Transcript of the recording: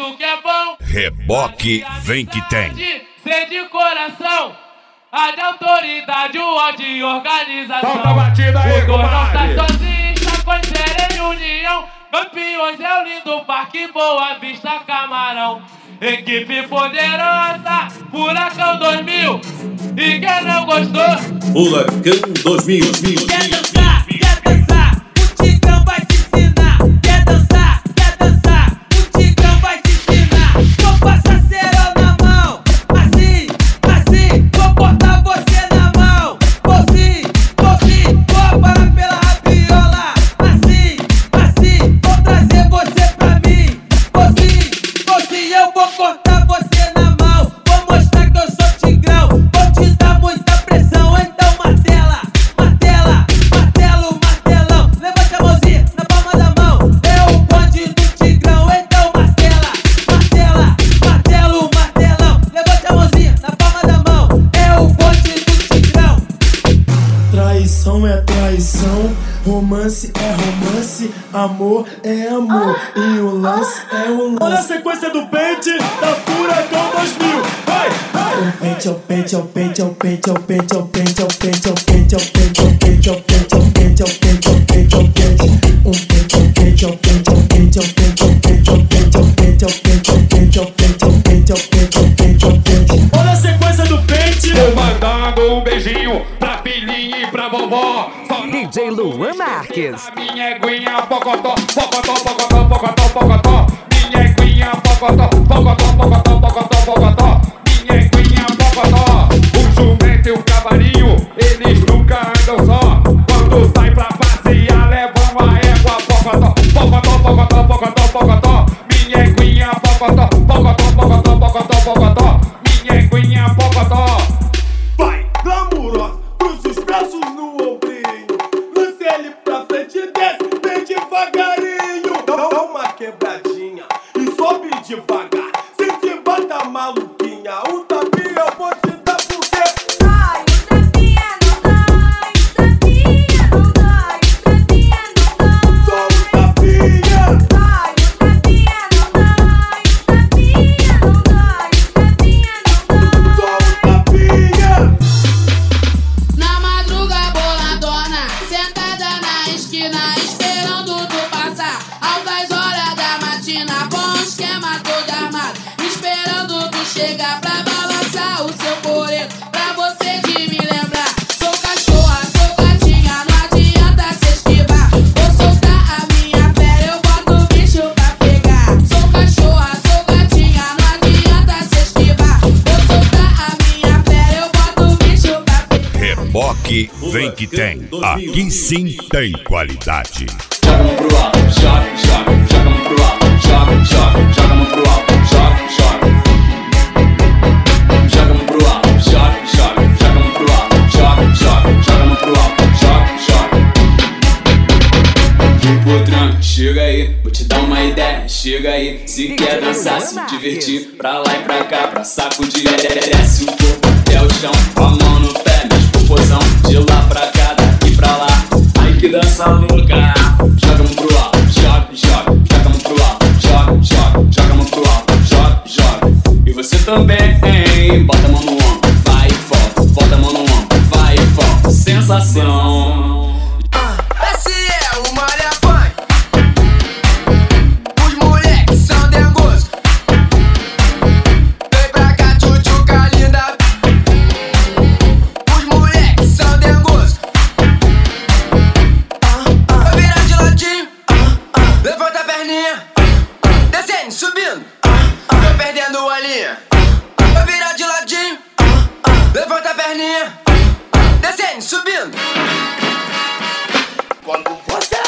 tudo que é bom. Reboque vem que tem. Ser de coração, a de autoridade, o ódio e organização. Solta a batida aí, o Gordão tá comadre. sozinho, está com a em união. Campeões é o lindo parque, Boa Vista, Camarão. Equipe poderosa, Furacão 2000. E quem não gostou? Furacão 2000. Quer dançar, o Tigrão vai te ensinar. Quer dançar, o Tigrão vai te ensinar. Vou passar cerol na mão, assim, vou cortar você na mão. Vou sim, vou parar pela rabiola. Assim, vou trazer você pra mim. Vou sim, eu vou cortar você na mão. Vou mostrar que eu sou Tigrão, vou te dar muita pressão. Então martela, martelão. Levanta a mãozinha na palma da mão. É o bonde do Tigrão, então martela, martelão. Levanta a mãozinha na palma da mão. É o bonde do Tigrão. Traição é traição, romance é romance, amor é amor, e o lance é o lance. Olha a sequência do pente da Furacão 2000. Vai! O pente é o pente, é o pente, é o pente, é o pente, é o pente, é o pente, é o pente, é o pente, é o pente, é o pente, é o pente, é o pente, é o pente, é o pente. Um pente é o pente, é o pente, é o pente, é o pente, é o pente, é o pente, é o pente, é o pente, é o pente, é o pente, é o pente, é o pente, é o pente, é o pente. Olha a sequência do pente. Tô mandando um beijinho pra filhinha e pra vovó. Só DJ Luan Marques. a minha eguinha, pocotó. Minha eguinha, pocotó. Minha eguinha, pocotó. O jumento e o cavalinho, eles nunca andam só. Quando sai pra passear, levam a égua, pocotó. Minha eguinha, pocotó. Minha eguinha, pocotó. Vai, glamurosa, cruza os braços no ombrinho. Lance ele pra frente e desce bem devagarinho. Dá uma quebradinha e sobe devagar. Se te bata maluquinha, o tapinha eu vou te dar porque... Ai, o tapinha não dá, o tapinha não dá, o tapinha não dá. Só o tapinha. Ai, o tapinha não dá, o tapinha não dá, o tapinha não dá. Só o tapinha. Na madruga boladona, sentada na esquina, esperando tu passar. Altas horas da matina, com o esquema todo armado, esperando tu chegar pra balançar o seu coreto, pra você de me lembrar. Sou cachorra, sou gatinha, não adianta se esquivar. Vou soltar a minha fera, eu boto o bicho pra pegar. Sou cachorra, sou gatinha, não adianta se esquivar. Vou soltar a minha fera, eu boto o bicho pra pegar. Reboque vem que tem. Aqui sim tem qualidade. Joga a mão pro alto, joga a mão pro alto, joga a mão pro alto, joga. Joga a mão pro alto, joga a mão pro alto, joga a mão pro alto, joga. Hipotranca, chega aí, vou te dar uma ideia, chega aí. Se quer dançar, se divertir, pra lá e pra cá, pra sacudir. Desce o corpo até o chão, com a mão no pé, mexe popozão, de lá pra cá, daqui pra lá. Ai que dança louca. Joga a mão pro alto, joga a mão pro alto, joga a mão pro alto, joga. E você também, hein? Bota a mão no ombro, vai e volta, bota a mão no ombro, vai e volta. Sensação. Esse é o Malha Funk. Os moleques são dengosos. Vem pra cá, tchutchuca linda. Os moleques são dengosos. Vai virar de ladinho. Levanta a perninha. Descendo, subindo. Tô perdendo a linha. Vai virar de ladinho. Levanta a perninha. Descendo, subindo. Quando você